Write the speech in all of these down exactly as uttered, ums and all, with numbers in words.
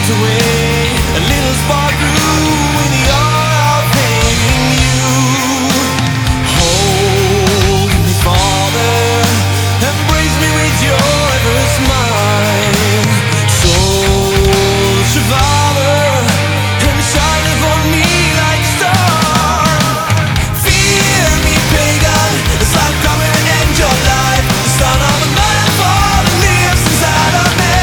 went away, a little spark grew in the awe of painting you. Hold me, Father, embrace me with your ever smile. Soul survivor, and shine upon me like a star. Fear me, pagan, it's like coming to end your life. The son of a man fallen lives inside of me.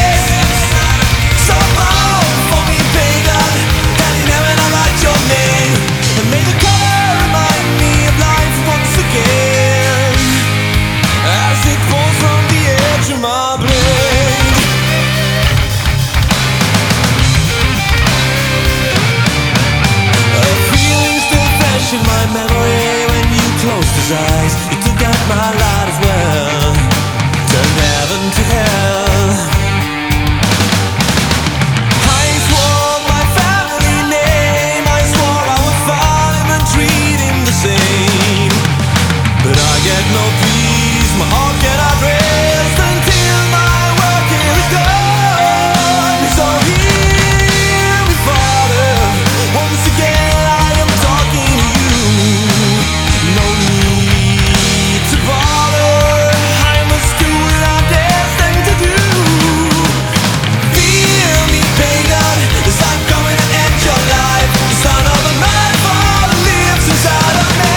So bow for me, pagan, and in heaven I write your name. And may the color remind me of life once again, as it falls from the edge of my blade. A feeling still fresh in my memory when you closed his eyes. You took out my light as well, turned heaven to hell. I swore my family name, I swore I would find him and treat him the same. But I get no peace, my heart cannot rest until my work here is done. So hear me, Father, once again I am talking to you. No need to bother, I must do what I'm destined to do. Fear me, pagan, as I'm coming to end your life. The son of a man fallen lives inside of me.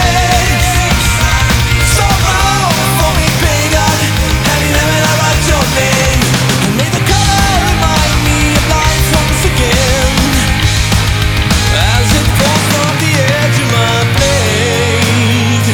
So bow for me, pagan, and in heaven I write your name. And may the color remind me of life once again, as it falls from the edge of my blade.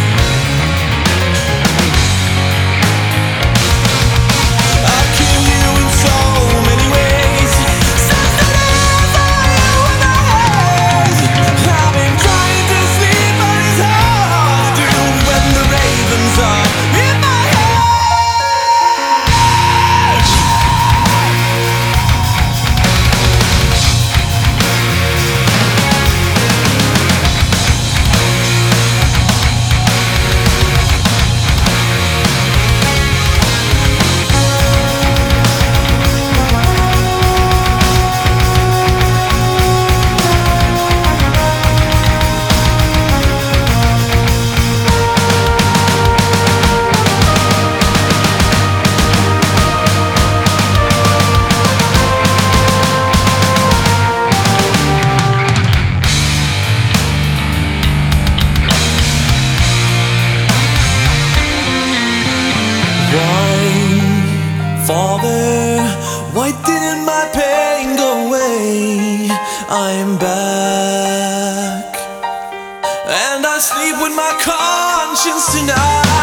I'll kill you in so many ways, such that as I am eyes. I've been trying to sleep, but it's hard to do when the ravens are in my head. Why, Father, why didn't my pain go away? I'm back, and I sleep with my conscience tonight.